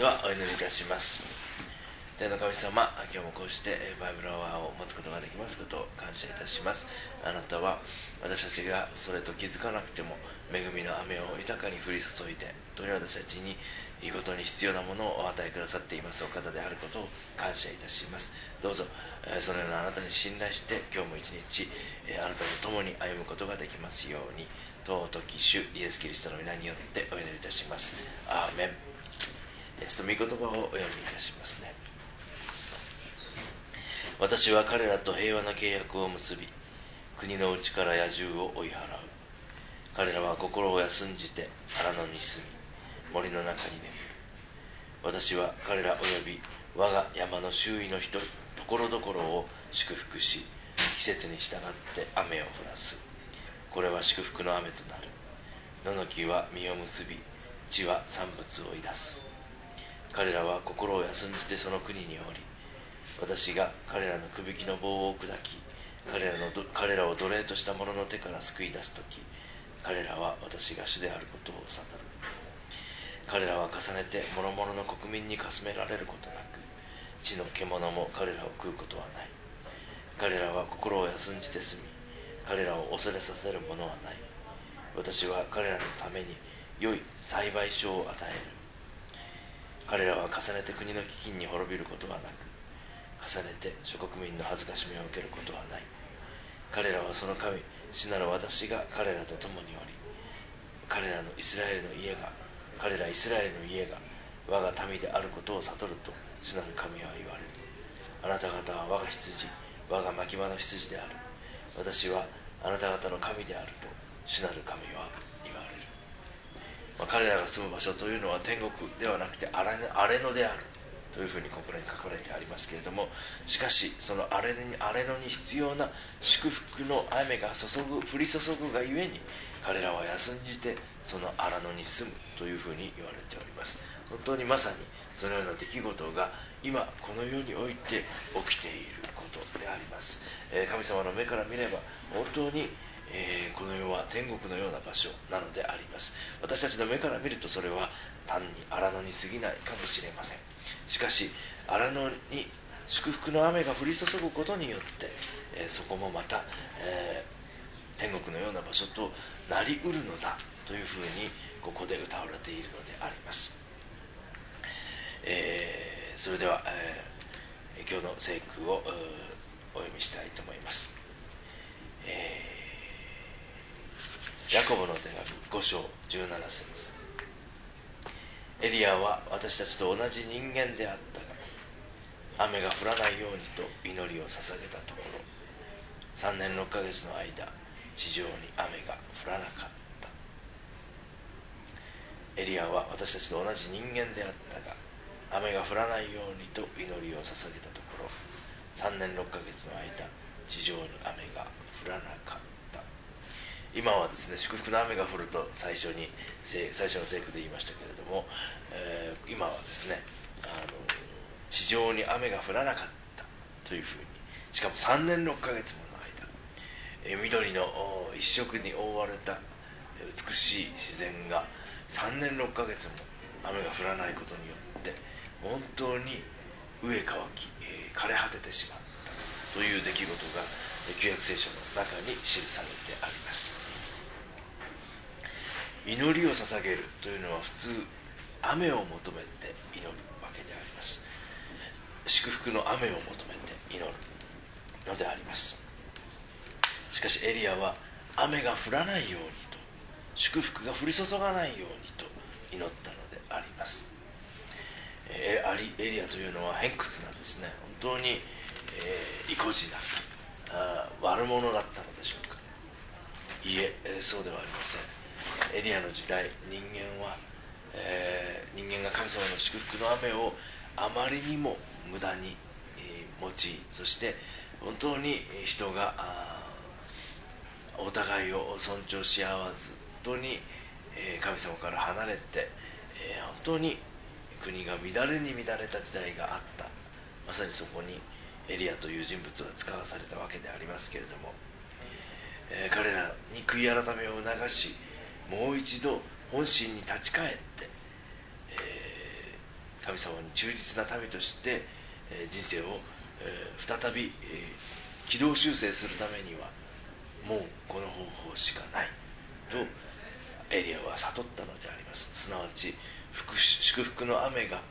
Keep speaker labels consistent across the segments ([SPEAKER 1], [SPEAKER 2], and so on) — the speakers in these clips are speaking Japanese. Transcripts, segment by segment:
[SPEAKER 1] ではお祈りいたします。天の神様、今日もこうしてバイブルアワーを持つことができますことを感謝いたします。あなたは私たちがそれと気づかなくても恵みの雨を豊かに降り注いで、本当に私たちにいいことに必要なものをお与えくださっていますお方であることを感謝いたします。どうぞそのようなあなたに信頼して今日も一日あなたと共に歩むことができますように、尊き主イエス・キリストの皆によってお祈りいたします。アーメン。ちょっと御言葉をお読みいたしますね。私は彼らと平和な契約を結び、国の内から野獣を追い払う。彼らは心を休んじて荒野に住み、森の中に眠る。私は彼らおよび我が山の周囲の人ところどころを祝福し、季節に従って雨を降らす。これは祝福の雨となる。野の木は実を結び、地は産物をいだす。彼らは心を休んじてその国におり、私が彼らのくびきの棒を砕き、彼らを奴隷とした者の手から救い出すとき、彼らは私が主であることを悟る。彼らは重ねて諸々の国民にかすめられることなく、地の獣も彼らを食うことはない。彼らは心を休んじて住み、彼らを恐れさせるものはない。私は彼らのために良い栽培所を与える。彼らは重ねて国の飢饉に滅びることはなく、重ねて諸国民の恥ずかしめを受けることはない。彼らはその神、主なる私が彼らと共におり、彼らイスラエルの家が我が民であることを悟ると主なる神は言われる。あなた方は我が羊、我が牧場の羊である。私はあなた方の神であると主なる神は言われる。彼らが住む場所というのは天国ではなくて荒れ野であるというふうにここに書かれてありますけれども、しかしその荒れ野に必要な祝福の雨が降り注ぐがゆえに、彼らは休んじてその荒野に住むというふうに言われております。本当にまさにそのような出来事が今この世において起きていることであります。神様の目から見れば本当にこの世は天国のような場所なのであります。私たちの目から見るとそれは単に荒野に過ぎないかもしれません。しかし荒野に祝福の雨が降り注ぐことによって、そこもまた、天国のような場所となりうるのだというふうにここで歌われているのであります。それでは、今日の聖句をお読みしたいと思います。ヤコブの手紙5章17節。エリアは私たちと同じ人間であったが、雨が降らないようにと祈りを捧げたところ、3年6ヶ月の間地上に雨が降らなかった。エリアは私たちと同じ人間であったが、雨が降らないようにと祈りを捧げたところ、3年6ヶ月の間地上に雨が降らなかった。今はですね、祝福の雨が降ると最初の聖句で言いましたけれども、今はですね、地上に雨が降らなかったというふうに、しかも3年6ヶ月もの間、緑の一色に覆われた美しい自然が3年6ヶ月も雨が降らないことによって本当に飢え渇き、枯れ果ててしまったという出来事が旧約聖書の中に記されてあります。祈りを捧げるというのは普通雨を求めて祈るわけであります。祝福の雨を求めて祈るのであります。しかしエリアは雨が降らないようにと、祝福が降り注がないようにと祈ったのであります。エリアというのは偏屈なんですね。本当に、意固地な悪者だったのでしょうか。いえ、そうではありません。エリアの時代、人間が神様の祝福の雨をあまりにも無駄に用い、そして本当に人がお互いを尊重し合わず、本当に神様から離れて、本当に国が乱れに乱れた時代があった。まさにそこにエリアという人物が使わされたわけでありますけれども、彼らに悔い改めを促し、もう一度本心に立ち返って、 神様に忠実な民として、人生を、再び、軌道修正するためにはもうこの方法しかないとエリアは悟ったのであります。すなわち祝福の雨が、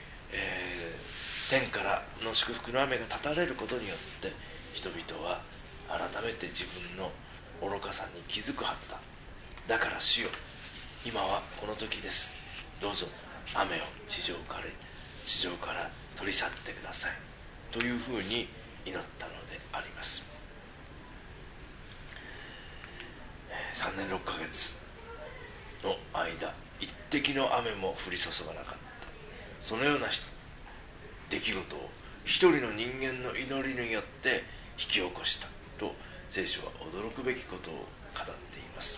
[SPEAKER 1] 天からの祝福の雨が断たれることによって人々は改めて自分の愚かさに気づくはずだ。だから主よ、今はこの時です。どうぞ雨を地上から取り去ってくださいというふうに祈ったのであります。3年6ヶ月の間、一滴の雨も降り注がなかった。そのような出来事を一人の人間の祈りによって引き起こしたと聖書は驚くべきことを語っています。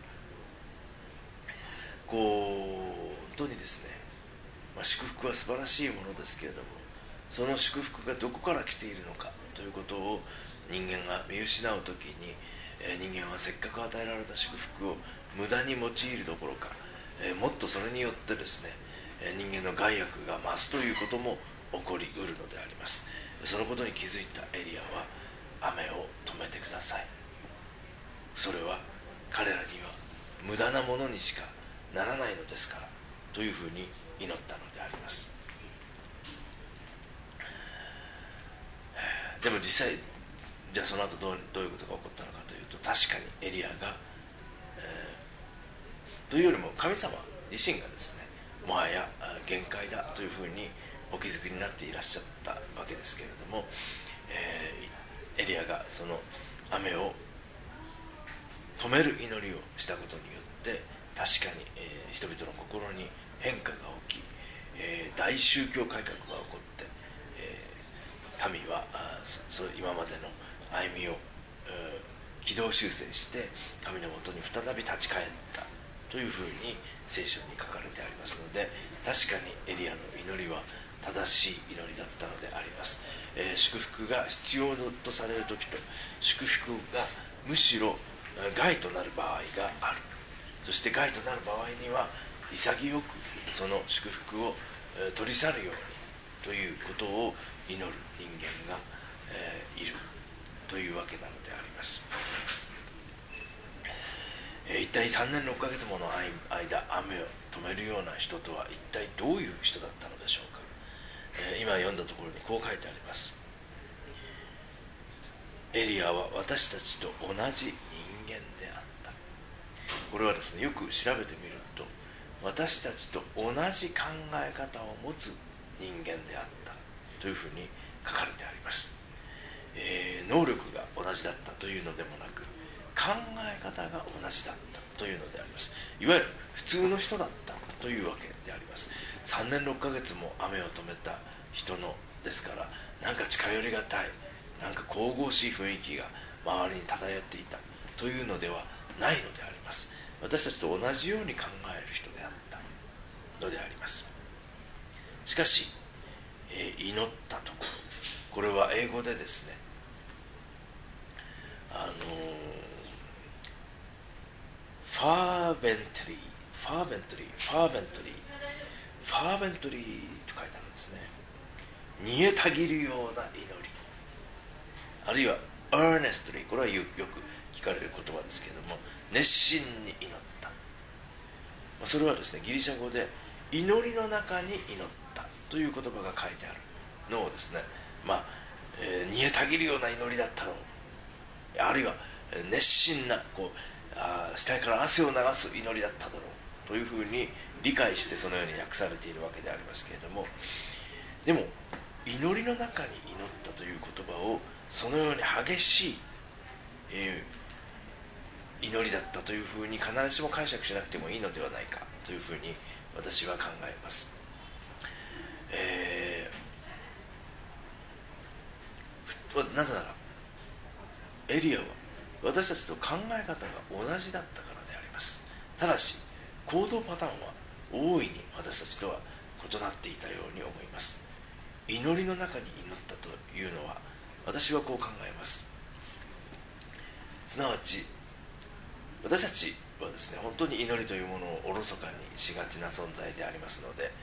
[SPEAKER 1] 本当にですね、祝福は素晴らしいものですけれども、その祝福がどこから来ているのかということを人間が見失うときに、人間はせっかく与えられた祝福を無駄に用いるどころか、もっとそれによってですね、人間の害悪が増すということも起こりうるのであります。そのことに気づいたエリアは雨を止めてください。それは彼らには無駄なものにしかならないのですからというふうに祈ったのであります。でも実際じゃあその後どういうことが起こったのかというと、確かにエリアが、というよりも神様自身がですね、もはや限界だというふうにお気づきになっていらっしゃったわけですけれども、エリアがその雨を止める祈りをしたことによって確かに、人々の心に変化が起き、大宗教改革が起こって、民は今までの歩みを、軌道修正して神のもとに再び立ち返ったというふうに聖書に書かれてありますので、確かにエリアの祈りは正しい祈りだったのであります。祝福が必要とされる時と祝福がむしろ害となる場合がある。そして害となる場合には潔くその祝福を取り去るようにということを祈る人間がいるというわけなのであります。一体3年6ヶ月もの間雨を止めるような人とは一体どういう人だったのでしょうか。今読んだところにこう書いてあります。エリアは私たちと同じ人間であった。これはですね、よく調べてみると私たちと同じ考え方を持つ人間であったというふうに書かれてあります。能力が同じだったというのでもなく、考え方が同じだったというのであります。いわゆる普通の人だったというわけであります。3年6ヶ月も雨を止めた人のですから、なんか近寄りがたい、なんか神々しい雰囲気が周りに漂っていたというのではないのであります。私たちと同じように考える人であったのであります。しかし、祈ったところ、これは英語でですね、ファーベントリーと書いてあるんですね。煮えたぎるような祈り、あるいは earnestly、 これはよく聞かれる言葉ですけれども、熱心に祈った。それはですね、ギリシャ語で祈りの中に祈ったという言葉が書いてあるのをですね、煮えたぎるような祈りだったろう、あるいは熱心な額から汗を流す祈りだっただろうというふうに理解してそのように訳されているわけでありますけれども、でも祈りの中に祈ったという言葉をそのように激しい、祈りだったというふうに必ずしも解釈しなくてもいいのではないかというふうに私は考えます。なぜならエリアは私たちと考え方が同じだったからであります。ただし行動パターンは大いに私たちとは異なっていたように思います。祈りの中に祈ったというのは、私はこう考えます。すなわち私たちはですね、本当に祈りというものをおろそかにしがちな存在でありますので、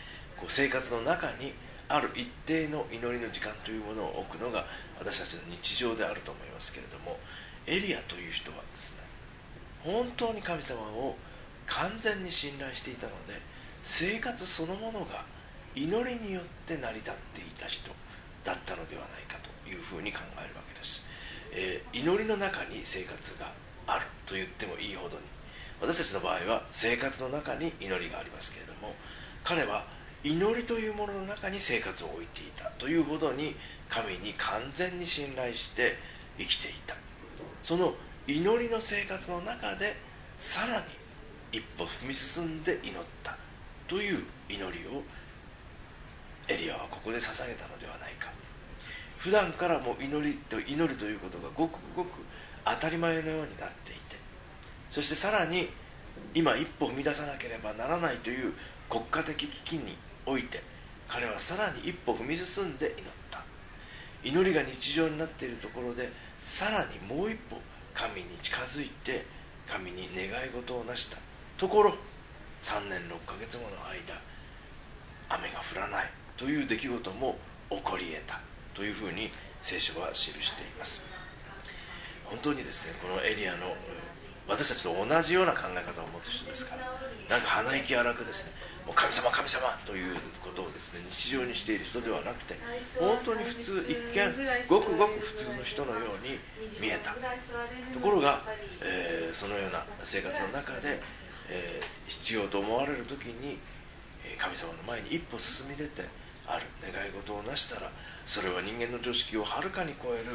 [SPEAKER 1] 生活の中にある一定の祈りの時間というものを置くのが私たちの日常であると思いますけれども、エリアという人はですね、本当に神様を完全に信頼していたので、生活そのものが祈りによって成り立っていた人だったのではないかというふうに考えるわけです。祈りの中に生活があると言ってもいいほどに、私たちの場合は生活の中に祈りがありますけれども、彼は祈りというものの中に生活を置いていたというほどに神に完全に信頼して生きていた。その祈りの生活の中でさらに一歩踏み進んで祈ったという祈りをエリアはここで捧げたのではないか。普段からもう祈るということがごくごく当たり前のようになっていて、そしてさらに今一歩踏み出さなければならないという国家的危機において、彼はさらに一歩踏み進んで祈った。祈りが日常になっているところで、さらにもう一歩神に近づいて神に願い事をなしたところ、3年6ヶ月もの間雨が降らないという出来事も起こり得たというふうに聖書は記しています。本当にですね、このエリアの私たちと同じような考え方を持つ人ですから、なんか鼻息荒くですね、もう神様神様ということをですね日常にしている人ではなくて、本当に普通、一見ごくごく普通の人のように見えたところが、そのような生活の中で、必要と思われる時に神様の前に一歩進み出てある願い事をなしたら、それは人間の常識をはるかに超える、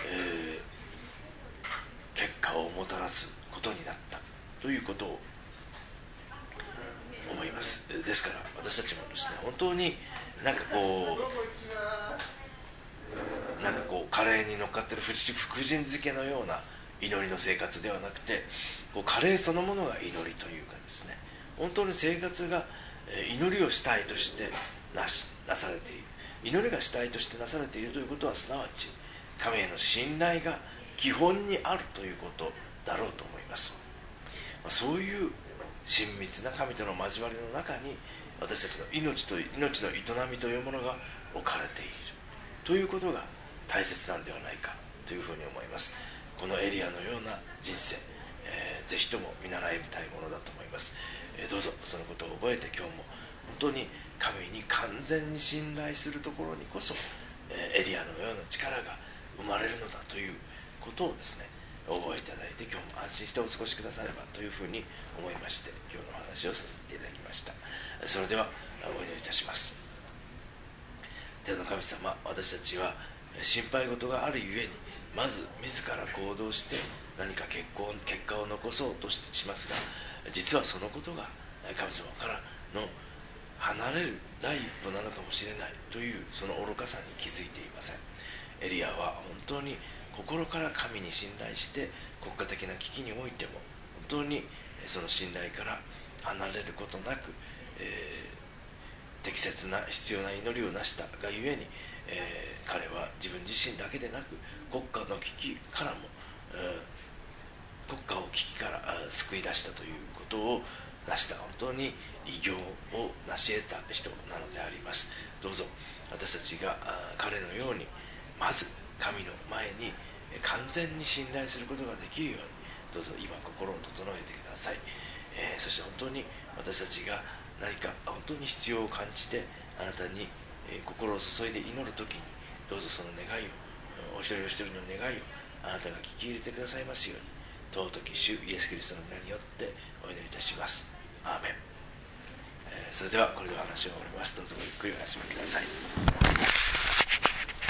[SPEAKER 1] 結果をもたらすことになったということを思います。ですから私たちもですね、本当になんかこうカレーに乗っかってる福神漬けのような祈りの生活ではなくて、カレーそのものが祈りというかですね、本当に生活が祈りを主体としてなされている、祈りが主体としてなされているということは、すなわち神への信頼が基本にあるということだろうと思います。そういう親密な神との交わりの中に、私たちの命の営みというものが置かれているということが大切なんではないかというふうに思います。このエリアのような人生、ぜひとも見習いたいものだと思います。どうぞそのことを覚えて、今日も本当に神に完全に信頼するところにこそ、エリアのような力が生まれるのだということをですね覚えいただいて、今日も安心してお過ごしくださればというふうに思いまして、今日のお話をさせていただきました。それではお祈りいたします。天の神様、私たちは心配事があるゆえに、まず自ら行動して何か結果を残そうとしますが、実はそのことが神様からの離れる第一歩なのかもしれないという、その愚かさに気づいていません。エリアは本当に心から神に信頼して、国家的な危機においても本当にその信頼から離れることなく、適切な必要な祈りをなしたがゆえに、彼は自分自身だけでなく国家の危機からも、国家を危機から救い出したということを成した、本当に偉業を成し得た人なのであります。どうぞ私たちが彼のように、まず神の前に完全に信頼することができるように、どうぞ今心を整えてください。そして本当に私たちが何か本当に必要を感じて、あなたに心を注いで祈るときに、どうぞその願いを、お一人お一人の願いをあなたが聞き入れてくださいますように、尊き主イエス・キリストの皆によってお祈りいたします。アーメン。それではこれでお話を終わります。どうぞごゆっくりお休みください。